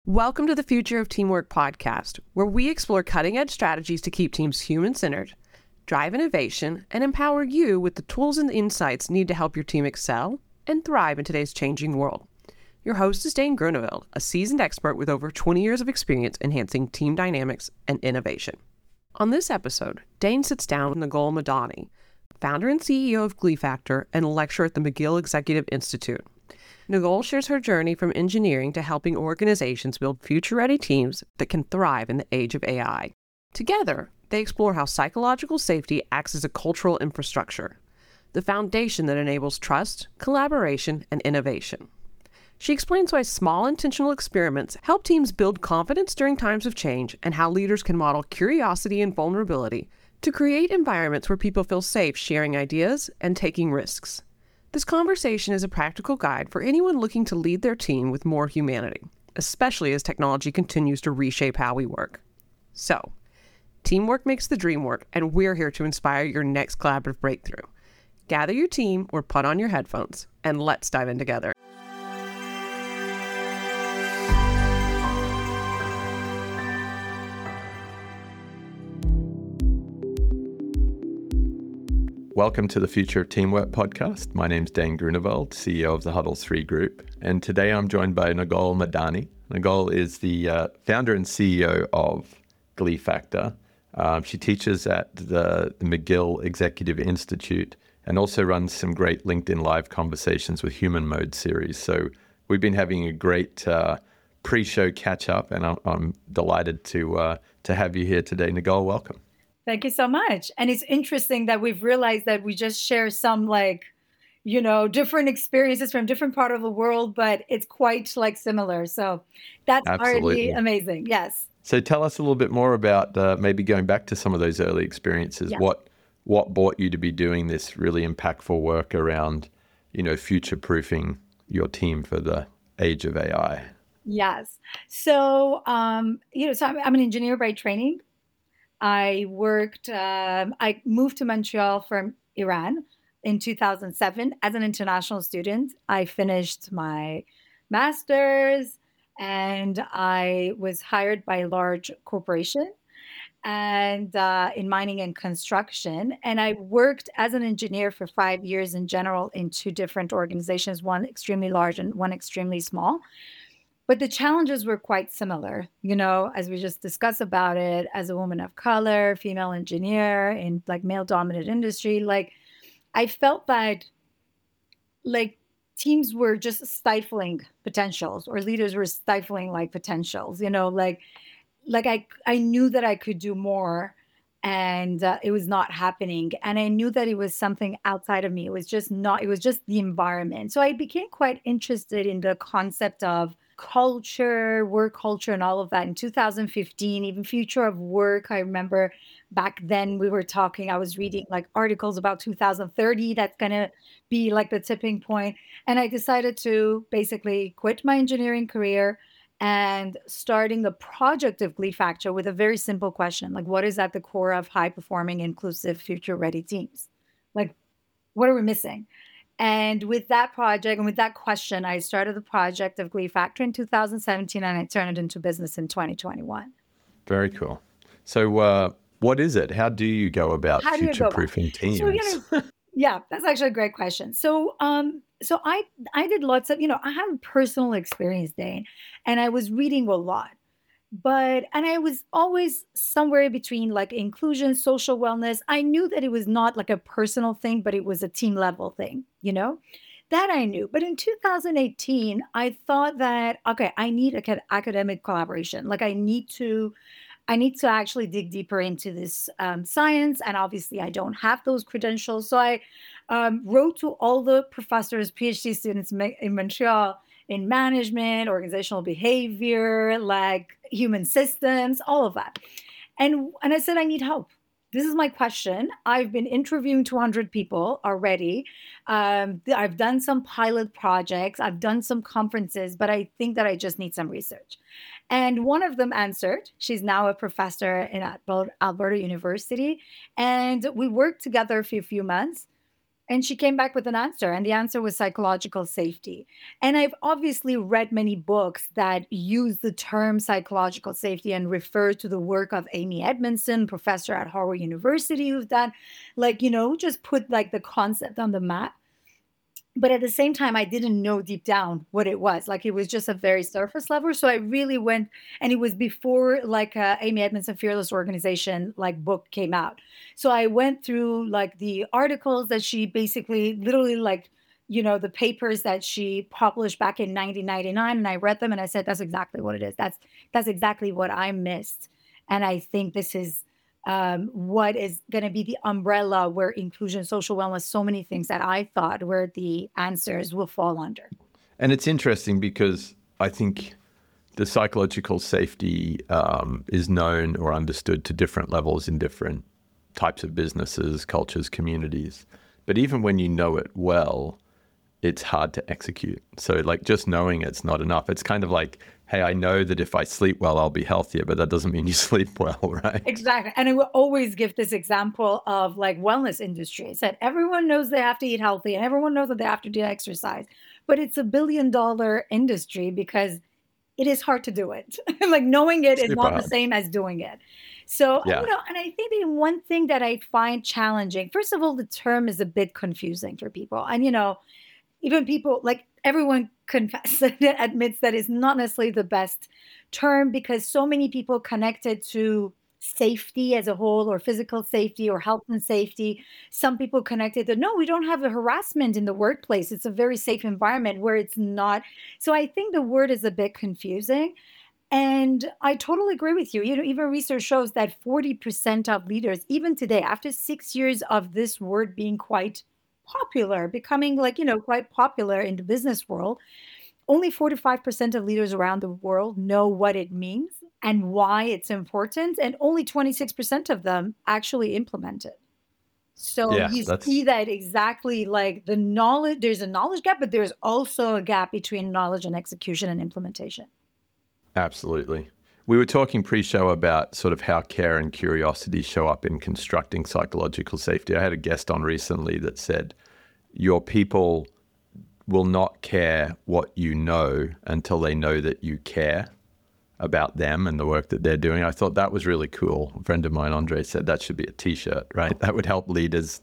Welcome to the Future of Teamwork podcast, where we explore cutting-edge strategies to keep teams human-centered, drive innovation, and empower you with the tools and insights needed to help your team excel and thrive in today's changing world. Your host is Dane Grunewald, a seasoned expert with over 20 years of experience enhancing team dynamics and innovation. On this episode, Dane sits down with Nagal Madani, founder and CEO of Gleefactor and a lecturer at the McGill Executive Institute. Nagal shares her journey from engineering to helping organizations build future-ready teams that can thrive in the age of AI. Together, they explore how psychological safety acts as a cultural infrastructure, the foundation that enables trust, collaboration, and innovation. She explains why small intentional experiments help teams build confidence during times of change and how leaders can model curiosity and vulnerability to create environments where people feel safe sharing ideas and taking risks. This conversation is a practical guide for anyone looking to lead their team with more humanity, especially as technology continues to reshape how we work. So, teamwork makes the dream work, and we're here to inspire your next collaborative breakthrough. Gather your team or put on your headphones, and let's dive in together. Welcome to the Future of Teamwork podcast. My name's Dane Grunewald, CEO of the Huddle 3 Group, and today I'm joined by Nagal Madani. Nagal is the founder and CEO of Gleefactor. She teaches at the McGill Executive Institute and also runs some great LinkedIn Live conversations with Human Mode series. So we've been having a great pre-show catch-up, and I'm delighted to have you here today. Nagal, welcome. Thank you so much. And it's interesting that we've realized that we just share some different experiences from different part of the world, but it's quite similar. So that's already amazing. Yes. So tell us a little bit more about maybe going back to some of those early experiences. Yeah. What brought you to be doing this really impactful work around, future-proofing your team for the age of AI? Yes. So, I'm an engineer by training. I moved to Montreal from Iran in 2007 as an international student. I finished my master's and I was hired by a large corporation and in mining and construction. And I worked as an engineer for 5 years in general in two different organizations, one extremely large and one extremely small. But the challenges were quite similar, as we just discussed about it, as a woman of color, female engineer in male-dominated industry. I felt that teams were just stifling potentials, or leaders were stifling potentials. I knew that I could do more, and it was not happening. And I knew that it was something outside of me. It was just the environment. So I became quite interested in the concept of culture, work culture, and all of that in 2015, even future of work. I remember back then I was reading articles about 2030, that's going to be the tipping point. And I decided to basically quit my engineering career and starting the project of Gleefactor with a very simple question, what is at the core of high performing, inclusive, future ready teams? What are we missing? And with that project and with that question, I started the project of Gleefactor in 2017, and I turned it into business in 2021. Very cool. So what is it? How do you go about future-proofing teams? So, yeah, that's actually a great question. So I did lots of, I have personal experience, Dane, and I was reading a lot. And I was always somewhere between inclusion, social wellness. I knew that it was not a personal thing, but it was a team level thing, that I knew. But in 2018, I thought that, okay, I need academic collaboration. I need to actually dig deeper into this science. And obviously I don't have those credentials. So I wrote to all the professors, PhD students in Montreal, in management, organizational behavior, human systems, all of that. And I said, I need help. This is my question. I've been interviewing 200 people already. I've done some pilot projects. I've done some conferences, but I think that I just need some research. And one of them answered. She's now a professor at Alberta University. And we worked together for a few months. And she came back with an answer, and the answer was psychological safety. And I've obviously read many books that use the term psychological safety and refer to the work of Amy Edmondson, professor at Harvard University, who's done, just put like the concept on the map. But at the same time, I didn't know deep down what it was. Like it was just a very surface level. So I really went, and it was before like Amy Edmondson Fearless Organization like book came out. So I went through like the articles that she basically literally like, the papers that she published back in 1999, and I read them and I said, that's exactly what it is. That's exactly what I missed. And I think this is what is going to be the umbrella where inclusion, social wellness, so many things that I thought where the answers will fall under. And it's interesting because I think the psychological safety is known or understood to different levels in different types of businesses, cultures, communities. But even when you know it well, it's hard to execute. So like just knowing it's not enough. It's kind of like, hey, I know that if I sleep well, I'll be healthier, but that doesn't mean you sleep well, right? Exactly. And I will always give this example of like wellness industry. It's that everyone knows they have to eat healthy and everyone knows that they have to do exercise, but it's $1 billion industry because it is hard to do it. Like knowing it is Super not hard. the same as doing it. So, Yeah. and I think the one thing that I find challenging, first of all, the term is a bit confusing for people. And, even people like everyone admits that it's not necessarily the best term because so many people connected to safety as a whole or physical safety or health and safety. Some people connected to, no, we don't have a harassment in the workplace. It's a very safe environment where it's not. So I think the word is a bit confusing. And I totally agree with you. Even research shows that 40% of leaders, even today, after 6 years of this word being quite popular, becoming like, quite popular in the business world, only 45% of leaders around the world know what it means and why it's important. And only 26% of them actually implement it. So Yeah, you that's see that exactly like the knowledge, there's a knowledge gap, but there's also a gap between knowledge and execution and implementation. absolutely. We were talking pre-show about sort of how care and curiosity show up in constructing psychological safety. I had a guest on recently that said, your people will not care what you know until they know that you care about them and the work that they're doing. I thought that was really cool. A friend of mine, Andre, said that should be a t-shirt, right? That would help leaders,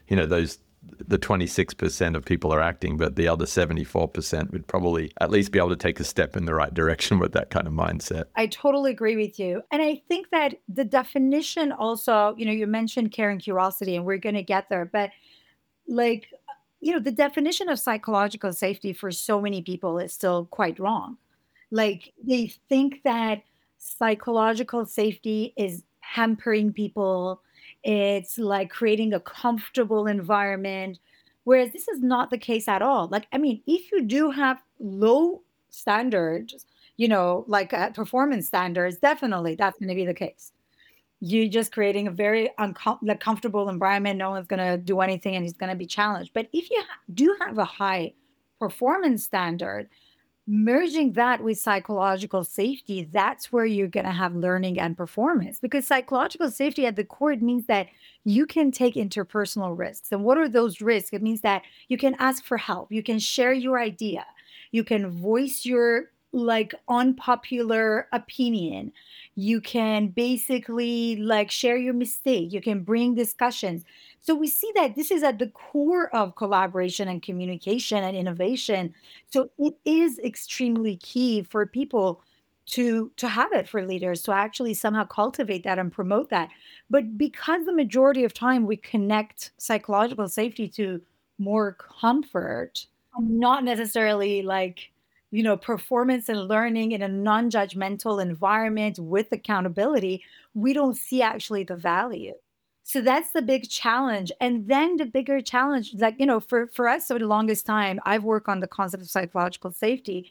the 26% of people are acting, but the other 74% would probably at least be able to take a step in the right direction with that kind of mindset. I totally agree with you. And I think that the definition also, you mentioned care and curiosity, and we're going to get there, but like, the definition of psychological safety for so many people is still quite wrong. Like they think that psychological safety is hampering people. It's like creating a comfortable environment, whereas this is not the case at all. Like, I mean, if you do have low standards, like performance standards, definitely that's going to be the case. You're just creating a very uncomfortable environment. No one's going to do anything and he's going to be challenged. But if you do have a high performance standard, merging that with psychological safety, that's where you're going to have learning and performance. Because psychological safety at the core, it means that you can take interpersonal risks. And what are those risks? It means that you can ask for help. You can share your idea. You can voice your like unpopular opinion. You can basically like share your mistake. You can bring discussions. So we see that this is at the core of collaboration and communication and innovation. So it is extremely key for people to have it, for leaders to actually somehow cultivate that and promote that. But because the majority of time we connect psychological safety to more comfort, not necessarily like, performance and learning in a non-judgmental environment with accountability, we don't see actually the value. So that's the big challenge. And then the bigger challenge, like, for us, for the longest time, I've worked on the concept of psychological safety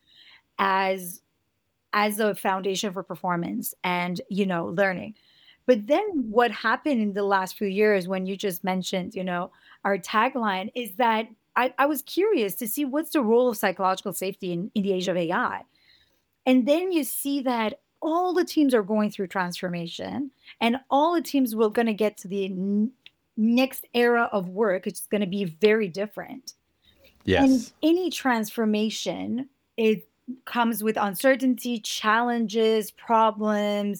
as a foundation for performance and, learning. But then what happened in the last few years when you just mentioned, our tagline is that I was curious to see what's the role of psychological safety in the age of AI. And then you see that all the teams are going through transformation and all the teams will going to get to the next era of work is going to be very different. And Yes. any transformation, it comes with uncertainty, challenges, problems,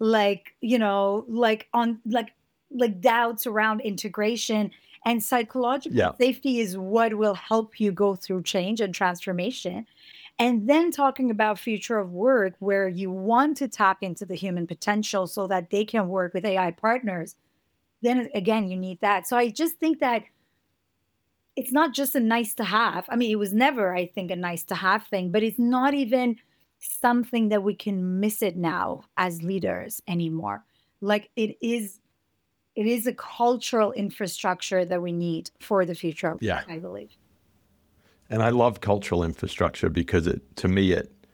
like doubts around integration. And psychological Yeah. safety is what will help you go through change and transformation. And then talking about future of work, where you want to tap into the human potential so that they can work with AI partners, then again, you need that. So I just think that it's not just a nice to have. I mean, it was never, I think, a nice to have thing, but it's not even something that we can miss it now as leaders anymore. Like it is a cultural infrastructure that we need for the future of Yeah. work, I believe. And I love cultural infrastructure because to me,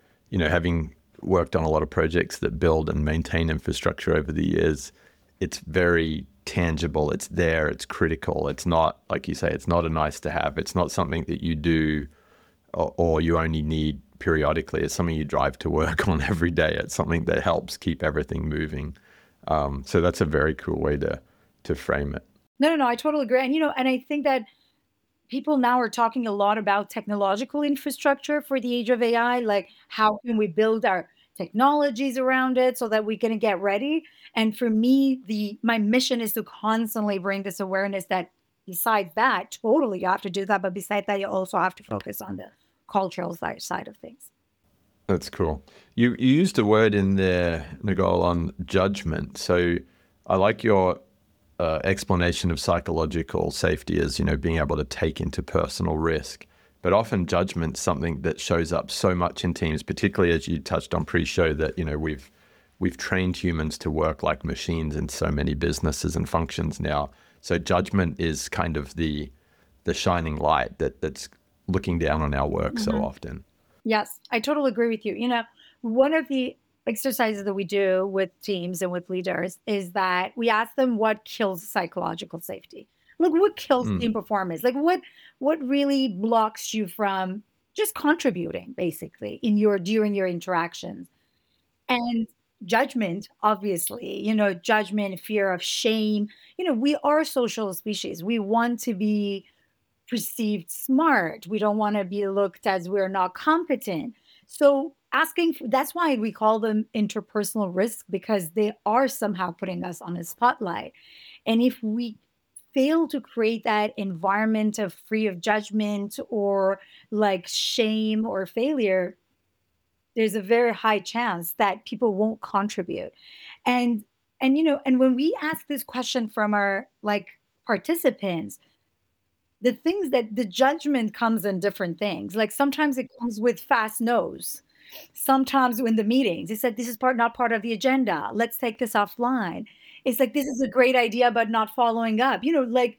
having worked on a lot of projects that build and maintain infrastructure over the years, it's very tangible. It's there. It's critical. It's not, like you say, it's not a nice to have. It's not something that you do or you only need periodically. It's something you drive to work on every day. It's something that helps keep everything moving. So that's a very cool way to frame it. No, I totally agree. And I think that people now are talking a lot about technological infrastructure for the age of AI, like how can we build our technologies around it so that we can get ready. And for me, my mission is to constantly bring this awareness that besides that, totally you have to do that. But besides that, you also have to focus on the cultural side of things. That's cool. You used a word in there, Nicole, on judgment. So I like your explanation of psychological safety as, being able to take into personal risk. But often judgment's something that shows up so much in teams, particularly as you touched on pre-show that, we've trained humans to work like machines in so many businesses and functions now. So judgment is kind of the shining light that's looking down on our work so often. Yes, I totally agree with you. One of the exercises that we do with teams and with leaders is that we ask them what kills psychological safety. Like what kills team performance? Like what really blocks you from just contributing basically during your interactions? And judgment, obviously, judgment, fear of shame. We are a social species. We want to be perceived smart. We don't want to be looked as we're not competent. So that's why we call them interpersonal risks, because they are somehow putting us on a spotlight. And if we fail to create that environment of free of judgment or like shame or failure, there's a very high chance that people won't contribute. And when we ask this question from our participants, the things that the judgment comes in different things. Like sometimes it comes with fast no's. Sometimes in the meetings, they said, this is not part of the agenda. Let's take this offline. It's like, this is a great idea, but not following up. Like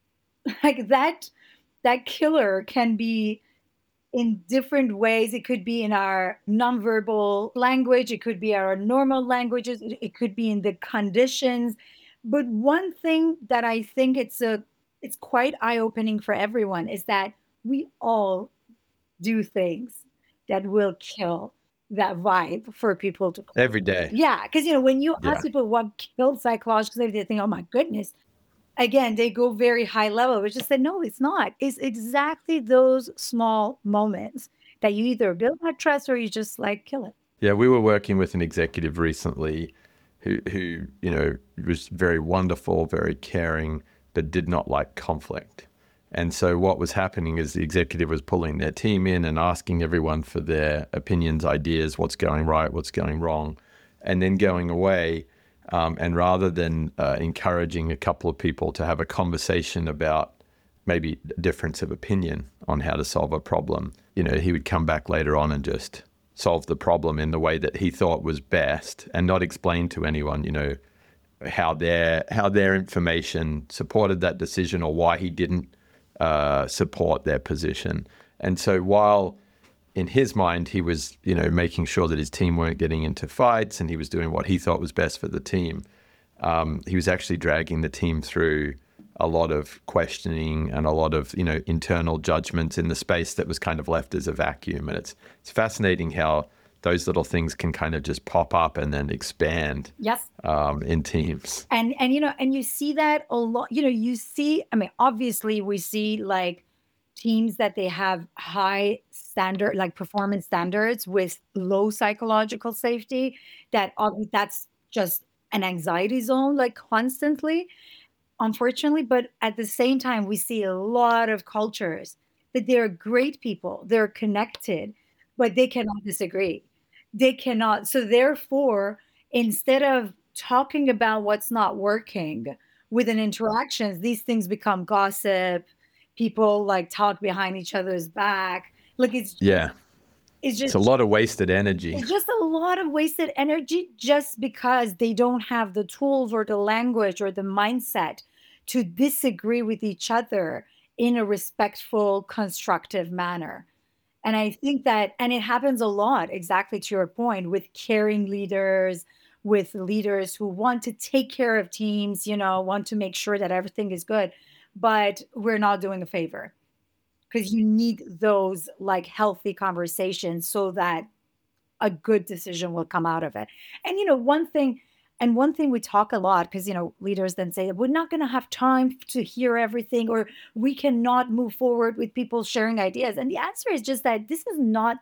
that killer can be in different ways. It could be in our nonverbal language. It could be our normal languages. It could be in the conditions. But one thing that I think it's quite eye-opening for everyone is that we all do things that will kill that vibe for people to every day. Yeah, because when you ask people what kills psychological safety, they think, oh my goodness. Again, they go very high level, but just say, no, it's not. It's exactly those small moments that you either build that trust or you just kill it. Yeah, we were working with an executive recently who was very wonderful, very caring, but did not like conflict. And so what was happening is the executive was pulling their team in and asking everyone for their opinions, ideas, what's going right, what's going wrong, and then going away. And rather than encouraging a couple of people to have a conversation about maybe a difference of opinion on how to solve a problem, he would come back later on and just solve the problem in the way that he thought was best and not explain to anyone, how their information supported that decision or why he didn't support their position. And so while in his mind he was, making sure that his team weren't getting into fights and he was doing what he thought was best for the team, he was actually dragging the team through a lot of questioning and a lot of, internal judgments in the space that was kind of left as a vacuum. And it's fascinating how those little things can kind of just pop up and then expand Yes. in teams. And you see that a lot. You see, I mean, obviously we see like teams that they have high standard, like performance standards with low psychological safety, that's just an anxiety zone, like constantly, unfortunately. But at the same time, we see a lot of cultures that they're great people, they're connected, but they cannot disagree. They cannot. So therefore, instead of talking about what's not working within interactions, these things become gossip. People like talk behind each other's back. Like it's Yeah. It's a lot of wasted energy. It's just a lot of wasted energy just because they don't have the tools or the language or the mindset to disagree with each other in a respectful, constructive manner. And I think that, and it happens a lot, exactly to your point, with caring leaders, with leaders who want to take care of teams, want to make sure that everything is good, but we're not doing a favor because you need those like healthy conversations so that a good decision will come out of it. And one thing we talk a lot, because leaders then say we're not going to have time to hear everything, or we cannot move forward with people sharing ideas. And the answer is just that this is not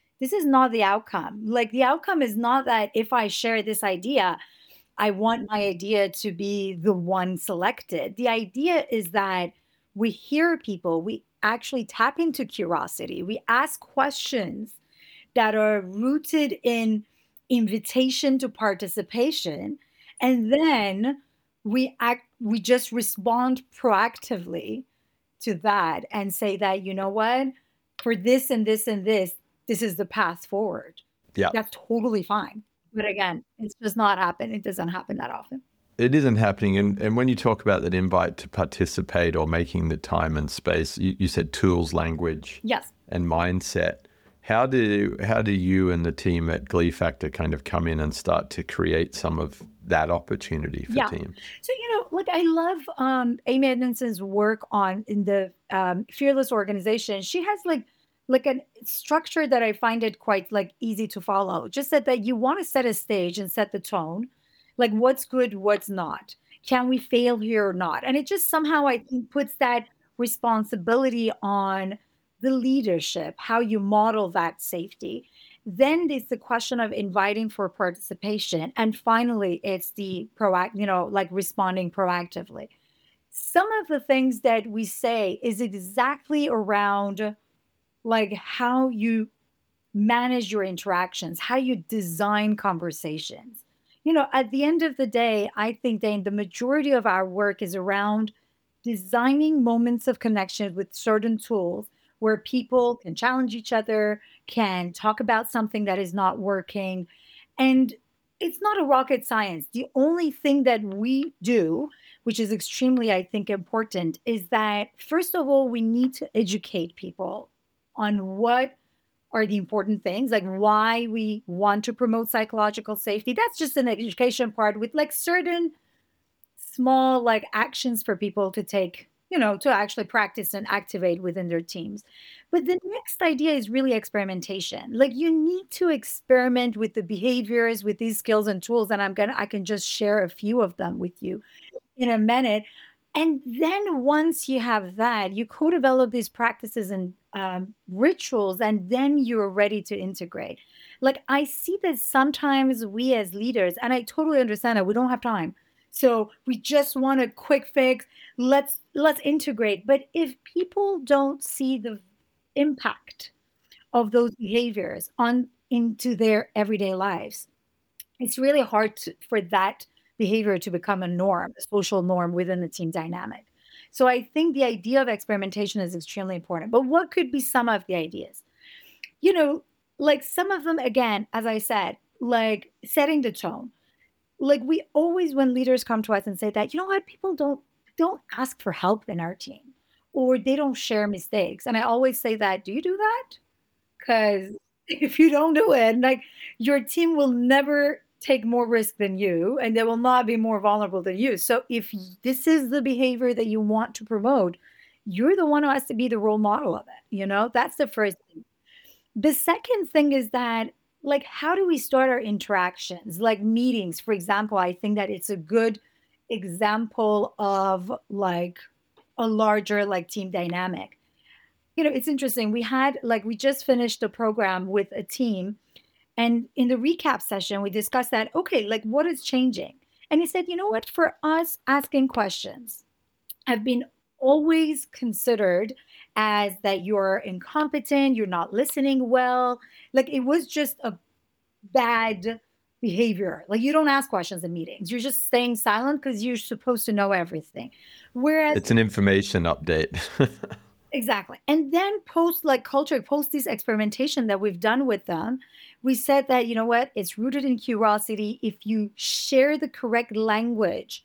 the outcome. Like the outcome is not that if I share this idea, I want my idea to be the one selected. The idea is that we hear people, we actually tap into curiosity, we ask questions that are rooted in invitation to participation, and then we just respond proactively to that and say that, you know what, for this and this and this is the path forward. Yeah, that's totally fine. But again, it's just not happen. It doesn't happen that often. It isn't happening. And when you talk about that invite to participate or making the time and space, you said tools, language, yes, and mindset. How do you and the team at Glee Factor kind of come in and start to create some of that opportunity for teams? So, look, I love Amy Edmondson's work in the Fearless organization. She has like a structure that I find it quite like easy to follow. Just that you want to set a stage and set the tone, like what's good, what's not. Can we fail here or not? And it just somehow, I think, puts that responsibility on the leadership, how you model that safety. Then it's the question of inviting for participation. And finally, it's the like responding proactively. Some of the things that we say is exactly around like how you manage your interactions, how you design conversations. At the end of the day, I think, Dane, the majority of our work is around designing moments of connection with certain tools where people can challenge each other, can talk about something that is not working. And it's not a rocket science. The only thing that we do, which is extremely, I think, important, is that, first of all, we need to educate people on what are the important things, like why we want to promote psychological safety. That's just an education part with like certain small like actions for people to take, to actually practice and activate within their teams. But the next idea is really experimentation. Like you need to experiment with the behaviors, with these skills and tools. And I can just share a few of them with you in a minute. And then once you have that, you co-develop these practices and rituals, and then you're ready to integrate. Like I see that sometimes we as leaders, and I totally understand that we don't have time. So we just want a quick fix. Let's integrate. But if people don't see the impact of those behaviors into their everyday lives, it's really hard for that behavior to become a norm, a social norm within the team dynamic. So I think the idea of experimentation is extremely important. But what could be some of the ideas? Like some of them, again, as I said, like setting the tone. Like we always, when leaders come to us and say that, you know what, people don't ask for help in our team, or they don't share mistakes. And I always say that, do you do that? Because if you don't do it, like your team will never take more risk than you, and they will not be more vulnerable than you. So if this is the behavior that you want to promote, you're the one who has to be the role model of it. That's the first thing. The second thing is that like, how do we start our interactions? Like meetings, for example, I think that it's a good example of like a larger like team dynamic. It's interesting. We just finished a program with a team, and in the recap session, we discussed that, okay, like what is changing? And he said, you know what, for us, asking questions have been always considered as that you're incompetent, you're not listening well. Like it was just a bad behavior. Like you don't ask questions in meetings. You're just staying silent because you're supposed to know everything. Whereas It's an information update. exactly. And then post this experimentation that we've done with them, we said that, you know what, it's rooted in curiosity. If you share the correct language,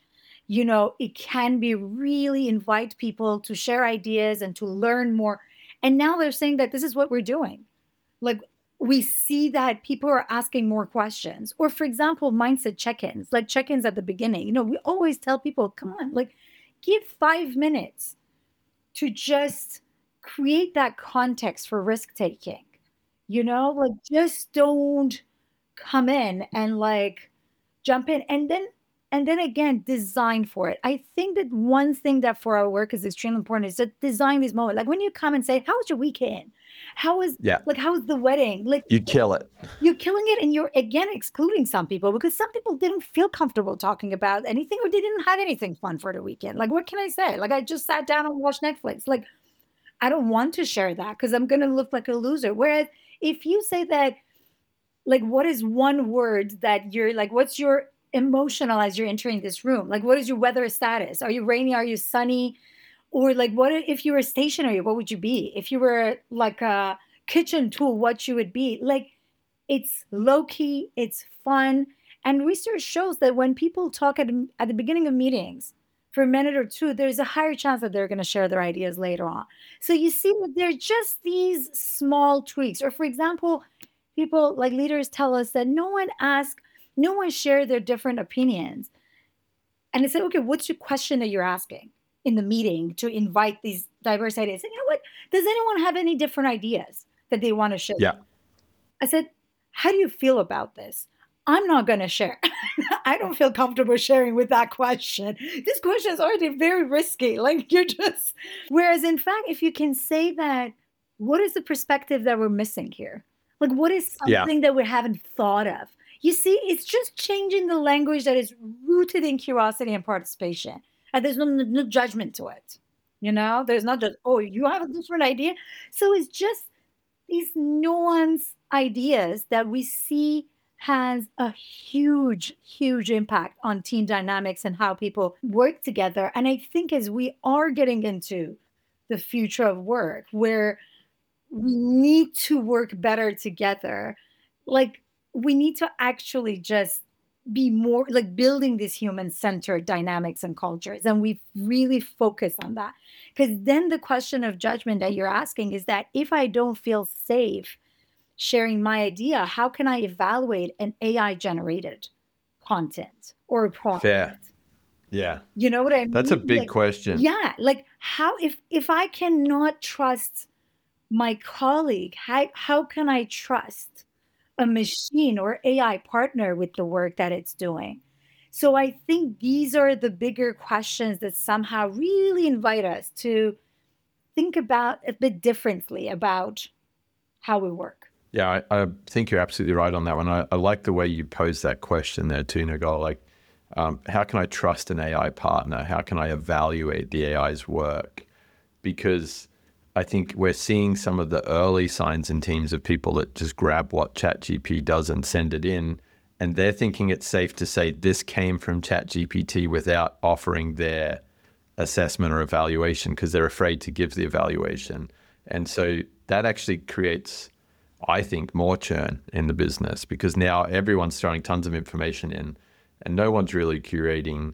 it can be really invite people to share ideas and to learn more. And now they're saying that this is what we're doing. Like we see that people are asking more questions. Or for example, mindset check-ins, like check-ins at the beginning. We always tell people, come on, like give 5 minutes to just create that context for risk taking. Like just don't come in and like jump in and then again design for it. I think that one thing that for our work is extremely important is to design these moments. Like when you come and say, how was your weekend? How was Yeah. like how was the wedding? Like You kill it. you're killing it, and you're again excluding some people because some people didn't feel comfortable talking about anything or they didn't have anything fun for the weekend. Like what can I say? Like I just sat down and watched Netflix. Like I don't want to share that because I'm gonna look like a loser. Whereas if you say that, like what is one word that you're like, what's your emotional as you're entering this room? Like what is your weather status? Are you rainy? Are you sunny? Or like what if you were stationary, what would you be? If you were like a kitchen tool, what you would be? Like it's low key, it's fun. And research shows that when people talk at the beginning of meetings for a minute or two, there's a higher chance that they're going to share their ideas later on. So you see that they're just these small tweaks. Or for example, people like leaders tell us that no one shared their different opinions. And I said, okay, what's your question that you're asking in the meeting to invite these diverse ideas? And you know what? Does anyone have any different ideas that they want to share? Yeah. I said, how do you feel about this? I'm not going to share. I don't feel comfortable sharing with that question. This question is already very risky. Like whereas in fact, if you can say that, what is the perspective that we're missing here? Like, what is something that we haven't thought of? You see, it's just changing the language that is rooted in curiosity and participation. And there's no judgment to it. There's not just, oh, you have a different idea. So it's just these nuanced ideas that we see has a huge, huge impact on team dynamics and how people work together. And I think as we are getting into the future of work, where we need to work better together, like we need to actually just be more like building these human-centered dynamics and cultures. And we really focus on that. Because then the question of judgment that you're asking is that if I don't feel safe sharing my idea, how can I evaluate an AI-generated content or a product? Fair. Yeah. You know what I mean? That's a big question. Yeah. Like how, if I cannot trust my colleague, how can I trust a machine or AI partner with the work that it's doing? So I think these are the bigger questions that somehow really invite us to think about a bit differently about how we work. Yeah, I think you're absolutely right on that one. I like the way you pose that question there too, Nagal. Like, how can I trust an AI partner? How can I evaluate the AI's work? Because I think we're seeing some of the early signs in teams of people that just grab what ChatGPT does and send it in. And they're thinking it's safe to say this came from ChatGPT without offering their assessment or evaluation because they're afraid to give the evaluation. And so that actually creates, I think, more churn in the business because now everyone's throwing tons of information in and no one's really curating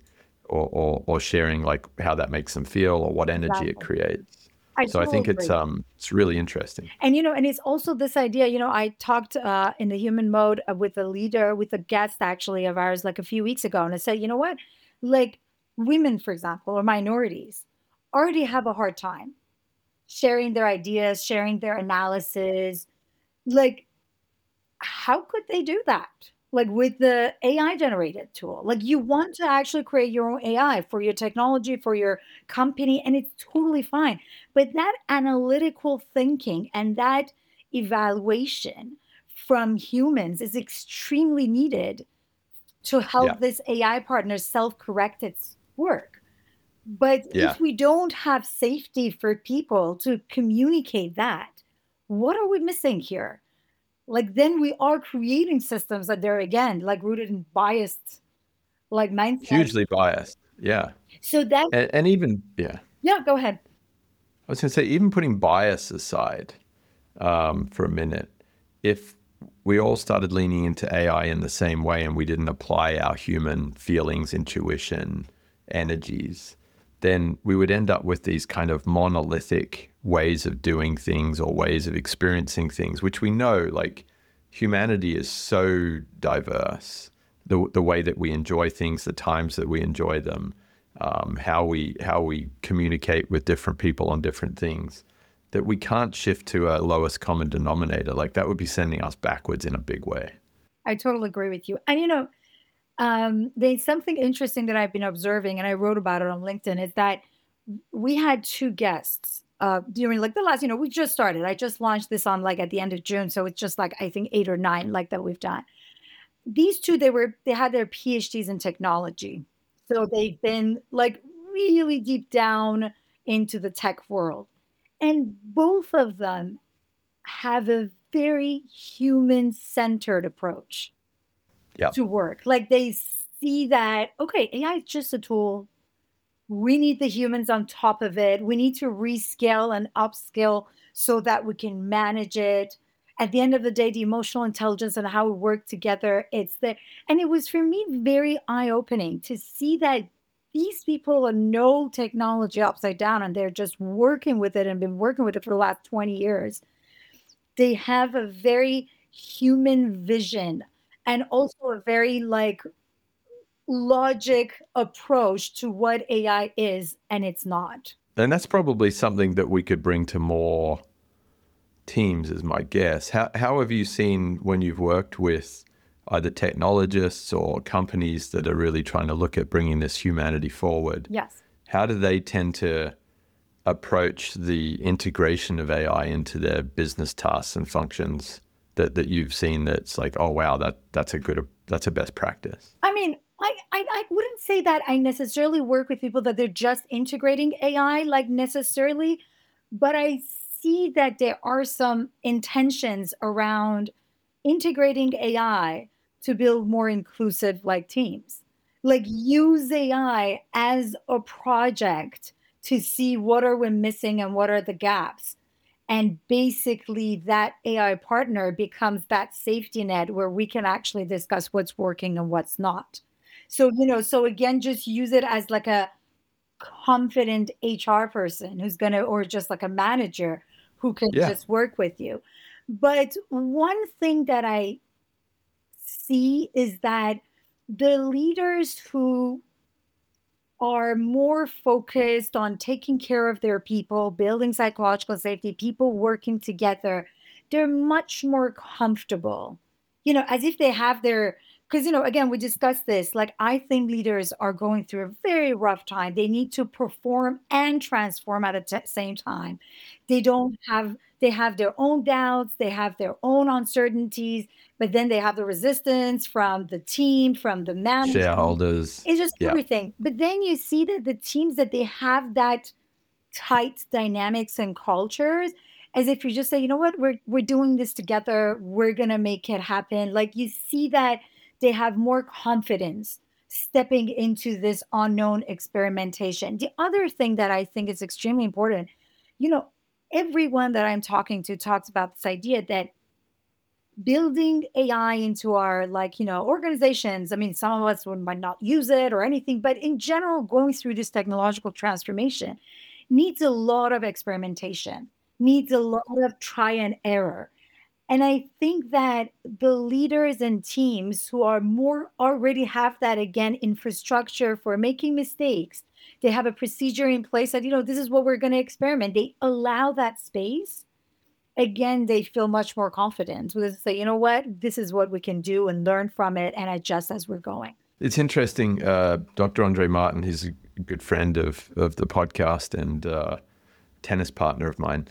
or sharing like how that makes them feel or what energy it creates. I think it's really interesting. And, and it's also this idea, I talked in the human mode with a guest actually of ours like a few weeks ago. And I said, you know what, like women, for example, or minorities already have a hard time sharing their ideas, sharing their analysis. Like, how could they do that? Like with the AI generated tool, like you want to actually create your own AI for your technology, for your company, and it's totally fine. But that analytical thinking and that evaluation from humans is extremely needed to Yeah. help this AI partner self-correct its work. But Yeah. if we don't have safety for people to communicate that, what are we missing here? Like then we are creating systems that they're again like rooted in biased like mindsets. Hugely biased. Yeah. So that And even, yeah, yeah, go ahead. I was going to say, even putting bias aside for a minute, if we all started leaning into AI in the same way and we didn't apply our human feelings, intuition, energies, then we would end up with these kind of monolithic ways of doing things or ways of experiencing things, which we know, like, humanity is so diverse. The way that we enjoy things, the times that we enjoy them, how we communicate with different people on different things, that we can't shift to a lowest common denominator. Like that would be sending us backwards in a big way. I totally agree with you. And there's something interesting that I've been observing, and I wrote about it on LinkedIn, is that we had two guests during like the last, we just started. I just launched this on like at the end of June. So it's just like, I think 8 or 9 like that we've done. These two, they had their PhDs in technology. So they've been like really deep down into the tech world. And both of them have a very human centered approach Yeah. to work. Like they see that, okay, AI is just a tool. We need the humans on top of it. We need to rescale and upskill so that we can manage it. At the end of the day, the emotional intelligence and how we work together, it's there. And it was for me very eye-opening to see that these people know technology upside down and they're just working with it and been working with it for the last 20 years. They have a very human vision and also a very like logic approach to what AI is and it's not. And that's probably something that we could bring to more teams, is my guess. How have you seen when you've worked with either technologists or companies that are really trying to look at bringing this humanity forward? Yes. How do they tend to approach the integration of AI into their business tasks and functions that you've seen that's like, oh, wow, that's a best practice? I mean, I wouldn't say that I necessarily work with people that they're just integrating AI like necessarily, but I see that there are some intentions around integrating AI to build more inclusive like teams. Like use AI as a project to see what are we missing and what are the gaps. And basically that AI partner becomes that safety net where we can actually discuss what's working and what's not. So again, just use it as like a confident HR person who's going to, or just like a manager who can Yeah. just work with you. But one thing that I see is that the leaders who are more focused on taking care of their people, building psychological safety, people working together, they're much more comfortable, as if they have their, because, again, we discussed this. Like, I think leaders are going through a very rough time. They need to perform and transform at the same time. They have their own doubts, they have their own uncertainties, but then they have the resistance from the team, from the management. Shareholders. It's just Yeah. everything. But then you see that the teams that they have that tight dynamics and cultures, as if you just say, you know what, we're doing this together, we're gonna make it happen. Like you see that they have more confidence stepping into this unknown experimentation. The other thing that I think is extremely important, everyone that I'm talking to talks about this idea that building AI into our organizations. I mean, some of us might not use it or anything, but in general, going through this technological transformation needs a lot of experimentation, needs a lot of try and error. And I think that the leaders and teams who are more already have that again infrastructure for making mistakes. They have a procedure in place that, this is what we're going to experiment. They allow that space again, they feel much more confident. They say, you know what, this is what we can do and learn from it and adjust as we're going. It's interesting. Dr. Andre Martin, he's a good friend of the podcast and tennis partner of mine.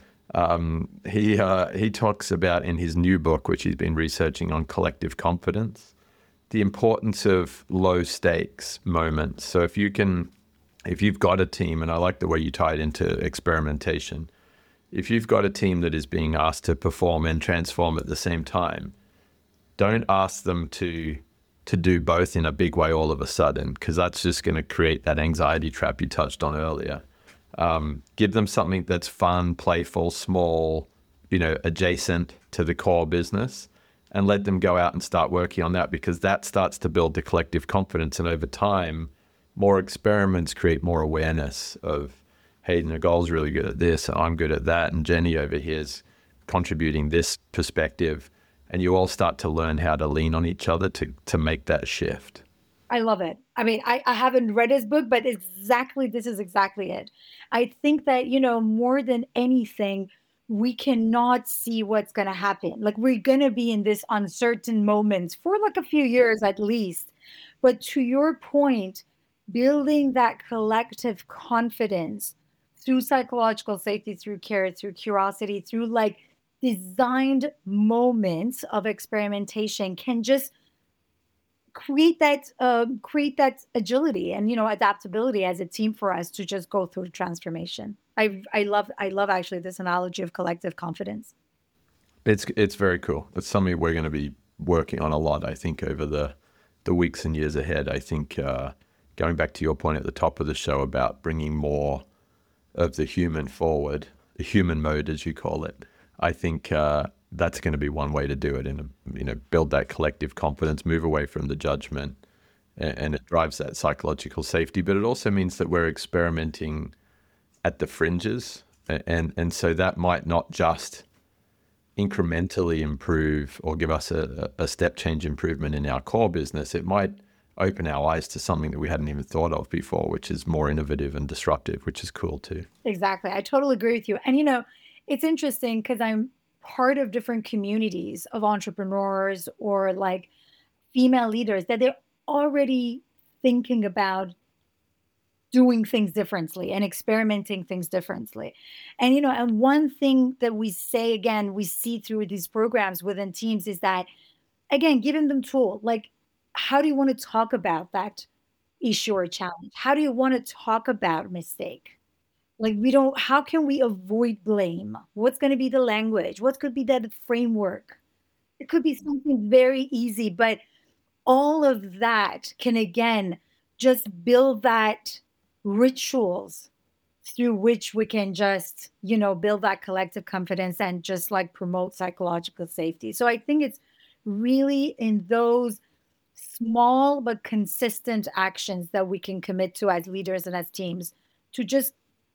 He talks about in his new book, which he's been researching on collective confidence, the importance of low stakes moments. So if you've got a team, and I like the way you tie it into experimentation, if you've got a team that is being asked to perform and transform at the same time, don't ask them to do both in a big way all of a sudden, because that's just going to create that anxiety trap you touched on earlier. Give them something that's fun, playful, small, adjacent to the core business, and let them go out and start working on that, because that starts to build the collective confidence. And over time, more experiments create more awareness of, hey, Nicole's really good at this, I'm good at that, and Jenny over here is contributing this perspective. And you all start to learn how to lean on each other to make that shift. I love it. I mean, I haven't read his book, but this is exactly it. I think that, more than anything, we cannot see what's going to happen. Like, we're going to be in this uncertain moments for like a few years at least. But to your point, building that collective confidence through psychological safety, through care, through curiosity, through like designed moments of experimentation can just create that agility and adaptability as a team for us to just go through transformation. I love actually this analogy of collective confidence. It's very cool. It's something we're going to be working on a lot, I think, over the weeks and years ahead. I think going back to your point at the top of the show about bringing more of the human forward, the human mode as you call it, I think that's going to be one way to do it, and build that collective confidence, move away from the judgment, and it drives that psychological safety. But it also means that we're experimenting at the fringes, and so that might not just incrementally improve or give us a step change improvement in our core business. It might open our eyes to something that we hadn't even thought of before, which is more innovative and disruptive, which is cool too. Exactly. I totally agree with you. And it's interesting because I'm part of different communities of entrepreneurs or like female leaders that they're already thinking about doing things differently and experimenting things differently. And, and one thing that we see through these programs within teams is that, again, giving them tools, like, how do you want to talk about that issue or challenge? How do you want to talk about mistake? Like, how can we avoid blame? What's going to be the language? What could be that framework? It could be something very easy, but all of that can, again, just build that rituals through which we can just, build that collective confidence and just like promote psychological safety. So I think it's really in those small but consistent actions that we can commit to as leaders and as teams to just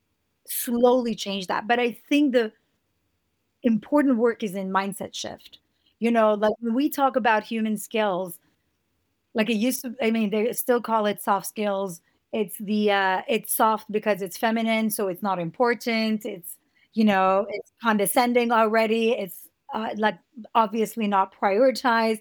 slowly change that. But I think the important work is in mindset shift. Like when we talk about human skills, like it used to, they still call it soft skills. It's soft because it's feminine, so it's not important. It's, it's condescending already. It's like obviously not prioritized.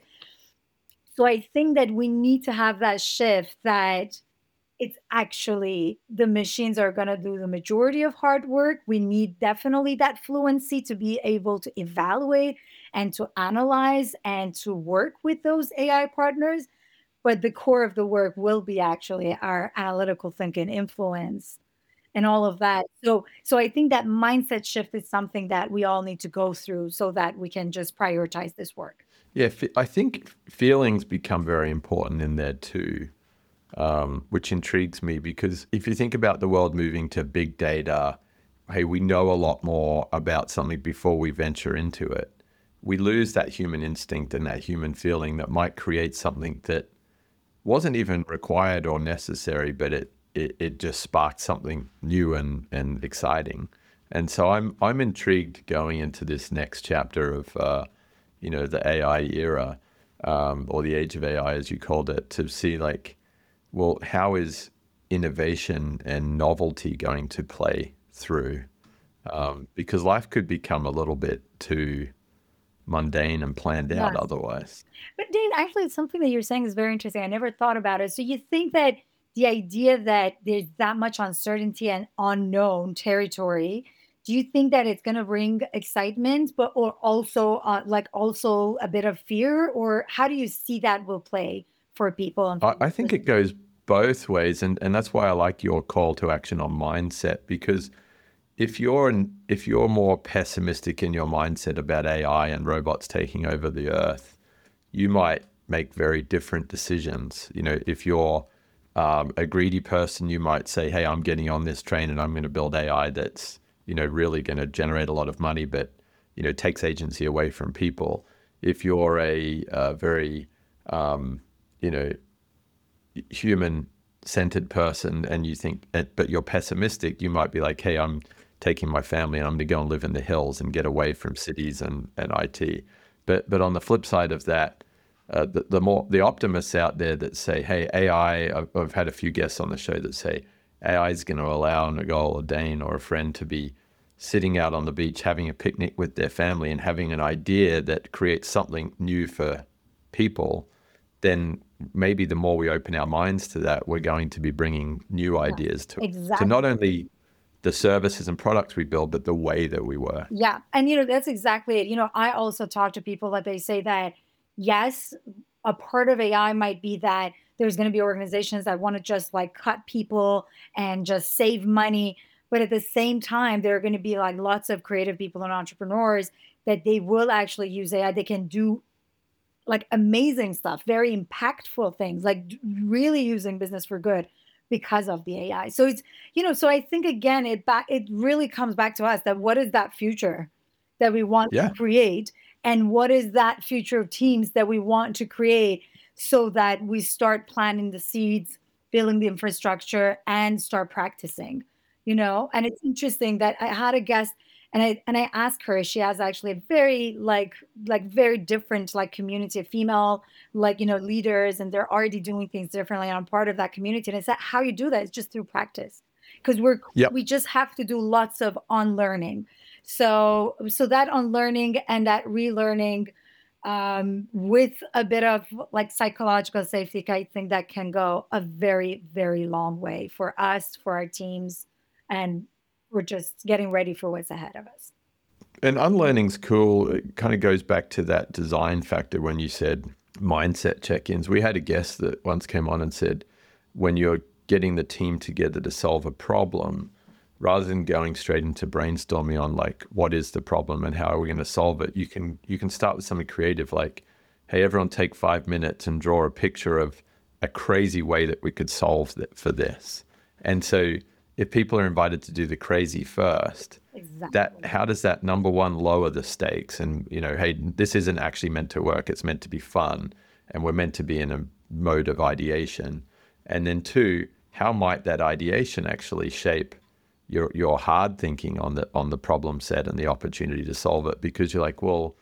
So I think that we need to have that shift that it's actually the machines are going to do the majority of hard work. We need definitely that fluency to be able to evaluate and to analyze and to work with those AI partners. But the core of the work will be actually our analytical thinking, influence, and all of that. So I think that mindset shift is something that we all need to go through so that we can just prioritize this work. Yeah, I think feelings become very important in there too, which intrigues me, because if you think about the world moving to big data, hey, we know a lot more about something before we venture into it. We lose that human instinct and that human feeling that might create something that wasn't even required or necessary, but it just sparked something new and exciting. And so I'm intrigued going into this next chapter of the AI era, or the age of AI, as you called it, to see like, well, how is innovation and novelty going to play through? because life could become a little bit too mundane and planned out Yes. otherwise. But Dane, actually, something that you're saying is very interesting. I never thought about it. So you think that the idea that there's that much uncertainty and unknown territory, do you think that it's going to bring excitement, but or also like also a bit of fear, or how do you see that will play for people? And I think it goes both ways, and that's why I like your call to action on mindset, because if you're more pessimistic in your mindset about AI and robots taking over the earth, you might make very different decisions. You know, if you're a greedy person, you might say, "Hey, I'm getting on this train and I'm going to build AI that's, you know, really going to generate a lot of money, but, you know, takes agency away from people." If you're a very, you know, human-centered person and you think, but you're pessimistic, you might be like, "Hey, I'm taking my family and I'm going to go and live in the hills and get away from cities and IT." But on the flip side of that, the optimists out there that say, "Hey, AI," I've had a few guests on the show that say AI is going to allow Nicole or Dane or a friend to be sitting out on the beach having a picnic with their family and having an idea that creates something new for people, then maybe the more we open our minds to that, we're going to be bringing new ideas to exactly. not only the services and products we build, but the way that we work. Yeah. And, that's exactly it. I also talk to people that they say that, yes, a part of AI might be that there's going to be organizations that want to just like cut people and just save money. But at the same time, there are going to be like lots of creative people and entrepreneurs that they will actually use AI. They can do like amazing stuff, very impactful things, like really using business for good because of the AI. So it's, so I think again, it really comes back to us that what is that future that we want to create, and what is that future of teams that we want to create, so that we start planting the seeds, building the infrastructure, and start practicing, and it's interesting that I had a guest and I asked her, she has actually a very like very different like community of female leaders, and they're already doing things differently. And I'm part of that community. And I said, how you do that is just through practice, because we just have to do lots of unlearning. So that unlearning and that relearning, with a bit of like psychological safety, I think that can go a very, very long way for us, for our teams, and we're just getting ready for what's ahead of us. And unlearning's cool. It kind of goes back to that design factor when you said mindset check-ins. We had a guest that once came on and said, when you're getting the team together to solve a problem, rather than going straight into brainstorming on like, what is the problem and how are we going to solve it, you can start with something creative like, hey, everyone take 5 minutes and draw a picture of a crazy way that we could solve for this. And so if people are invited to do the crazy first, how does that, number one, lower the stakes? And, hey, this isn't actually meant to work. It's meant to be fun. And we're meant to be in a mode of ideation. And then two, how might that ideation actually shape your hard thinking on the problem set and the opportunity to solve it? Because you're like, well,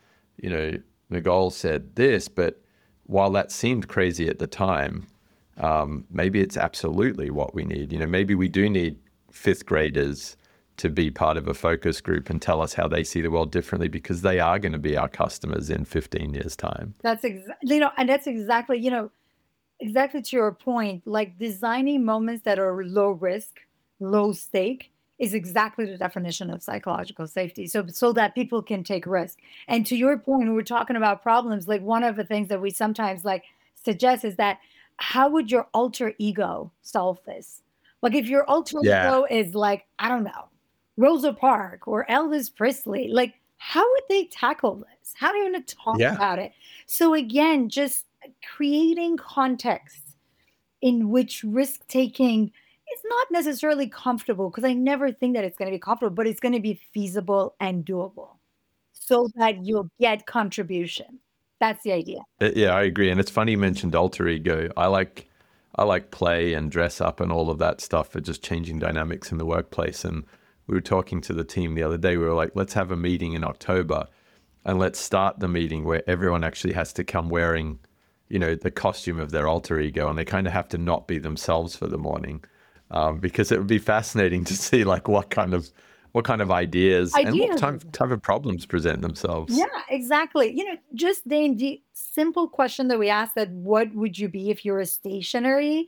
Nicole said this, but while that seemed crazy at the time, maybe it's absolutely what we need. Maybe we do need fifth graders to be part of a focus group and tell us how they see the world differently, because they are going to be our customers in 15 years time. That's exactly, and that's exactly, exactly to your point, like designing moments that are low risk, low stake is exactly the definition of psychological safety. So that people can take risk. And to your point, when we're talking about problems, like one of the things that we sometimes like suggest is that, how would your alter ego solve this? Like if your alter ego is like, I don't know, Rosa Parks or Elvis Presley, like how would they tackle this? How are you going to talk about it? So again, just creating contexts in which risk taking is not necessarily comfortable, because I never think that it's going to be comfortable, but it's going to be feasible and doable so that you'll get contribution. That's the idea. Yeah, I agree. And it's funny you mentioned alter ego. I like play and dress up and all of that stuff for just changing dynamics in the workplace. And we were talking to the team the other day. We were like, let's have a meeting in October and let's start the meeting where everyone actually has to come wearing, the costume of their alter ego, and they kind of have to not be themselves for the morning, because it would be fascinating to see like what kind of what kind of ideas and what Ideas. type of problems present themselves. Yeah, exactly. Just the simple question that we asked, that what would you be if you were stationary?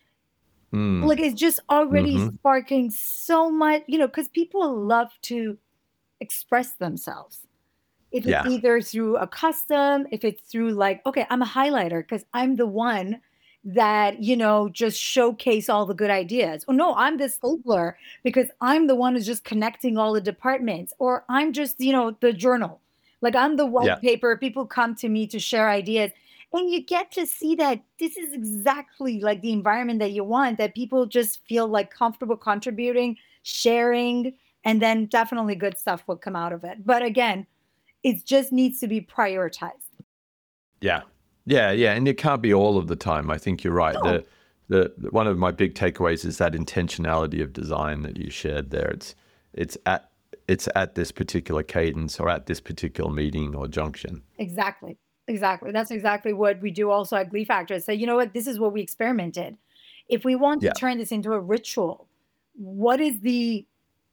Mm. Like, it's just already Hmm. sparking so much, because people love to express themselves. If it's Yeah. either through a custom, if it's through like, okay, I'm a highlighter because I'm the one that, just showcase all the good ideas. Oh no, I'm the stapler because I'm the one who's just connecting all the departments. Or I'm just, the journal. Like, I'm the Yeah. white paper. People come to me to share ideas. And you get to see that this is exactly like the environment that you want, that people just feel like comfortable contributing, sharing, and then definitely good stuff will come out of it. But again, it just needs to be prioritized. Yeah. Yeah. Yeah. And it can't be all of the time. I think you're right. No, The one of my big takeaways is that intentionality of design that you shared there. It's at it's at this particular cadence or at this particular meeting or junction. exactly. Exactly. That's exactly what we do also at Glee Factor. Say, you know what, this is what we experimented. If we want to Yeah. turn this into a ritual, what is the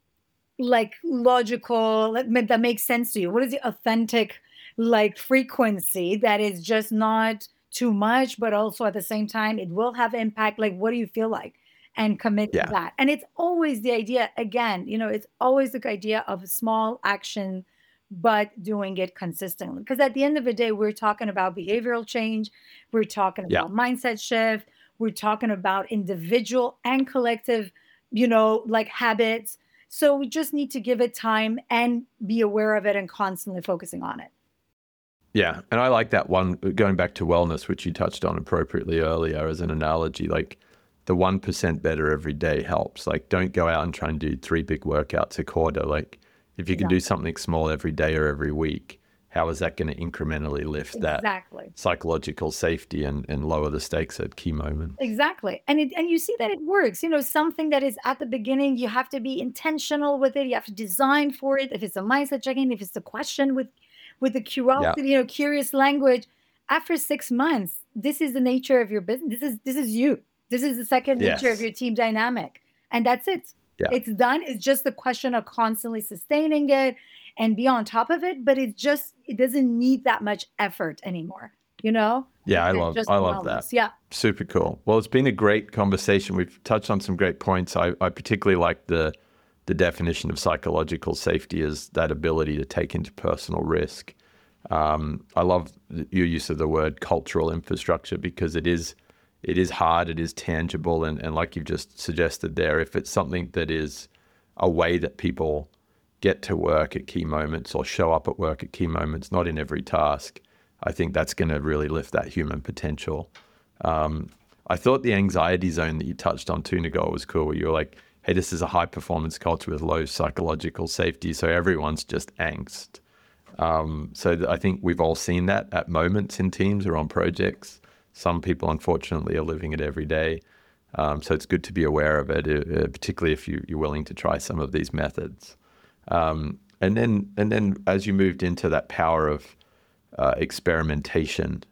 like logical that makes sense to you? What is the authentic like frequency that is just not too much, but also at the same time it will have impact? Like, what do you feel like? And commit to Yeah. that. And it's always the idea, again, it's always the idea of a small action, but doing it consistently. Because at the end of the day, we're talking about behavioral change, we're talking Yeah. about mindset shift, we're talking about individual and collective, like habits. So we just need to give it time and be aware of it and constantly focusing on it. Yeah. And I like that one going back to wellness, which you touched on appropriately earlier as an analogy. Like the 1% better every day helps. Like don't go out and try and do 3 big workouts a quarter. Like if you can do something small every day or every week, how is that going to incrementally lift that Exactly. psychological safety and lower the stakes at key moments? Exactly. And you see that it works. Something that is at the beginning, you have to be intentional with it. You have to design for it. If it's a mindset check-in, if it's a question with the Yeah. curiosity, curious language, after 6 months, this is the nature of your business. This is you. This is the second nature of Yes. your team dynamic. And that's it. Yeah. It's done. It's just a question of constantly sustaining it and be on top of it. But it doesn't need that much effort anymore, Yeah, Again, just I love that. wellness. Yeah. Super cool. Well, it's been a great conversation. We've touched on some great points. I particularly like the definition of psychological safety as that ability to take into personal risk. I love your use of the word cultural infrastructure because it is hard, it is tangible, and like you've just suggested there, if it's something that is a way that people get to work at key moments or show up at work at key moments, not in every task, I think that's going to really lift that human potential. I thought the anxiety zone that you touched on too, Nicole, was cool. Where you were like, hey, this is a high performance culture with low psychological safety, so everyone's just angst. So I think we've all seen that at moments in teams or on projects. Some people, unfortunately, are living it every day. So it's good to be aware of it, particularly if you're willing to try some of these methods. And then as you moved into that power of experimentation,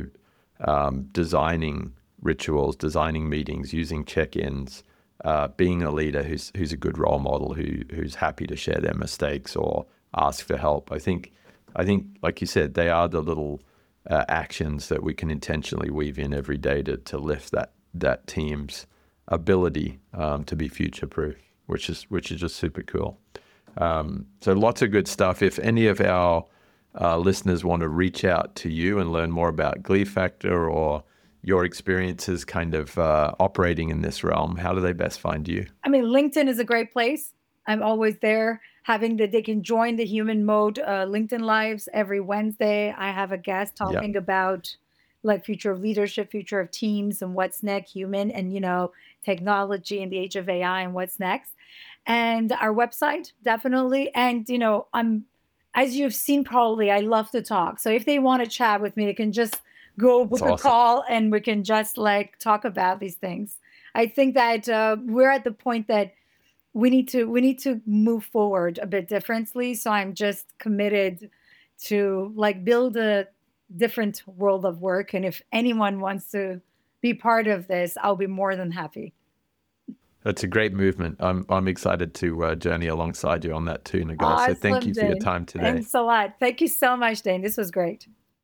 designing rituals, designing meetings, using check-ins, being a leader who's a good role model, who's happy to share their mistakes or ask for help. I think, like you said, they are the little actions that we can intentionally weave in every day to lift that team's ability to be future-proof, which is just super cool. So lots of good stuff. If any of our listeners want to reach out to you and learn more about Glee Factor or your experiences kind of operating in this realm, how do they best find you? I mean, LinkedIn is a great place. I'm always there. They can join the Human Mode LinkedIn Lives every Wednesday. I have a guest talking about like future of leadership, future of teams, and what's next, human and technology in the age of AI and what's next. And our website, definitely. And I'm, as you've seen probably, I love to talk. So if they want to chat with me, they can just go book a call and we can just like talk about these things. I think that we're at the point that we need to move forward a bit differently. So I'm just committed to like build a different world of work. And if anyone wants to be part of this, I'll be more than happy. That's a great movement. I'm excited to journey alongside you on that too, Nagal. So thank you for your time today. Thanks a lot. Thank you so much, Dane. This was great.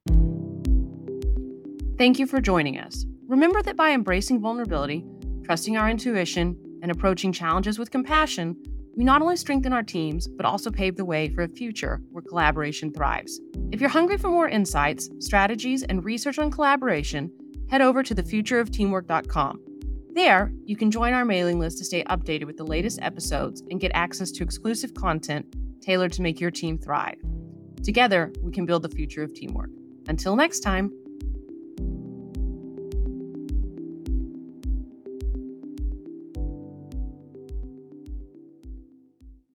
Thank you for joining us. Remember that by embracing vulnerability, trusting our intuition, and approaching challenges with compassion, we not only strengthen our teams, but also pave the way for a future where collaboration thrives. If you're hungry for more insights, strategies, and research on collaboration, head over to thefutureofteamwork.com. There, you can join our mailing list to stay updated with the latest episodes and get access to exclusive content tailored to make your team thrive. Together, we can build the future of teamwork. Until next time.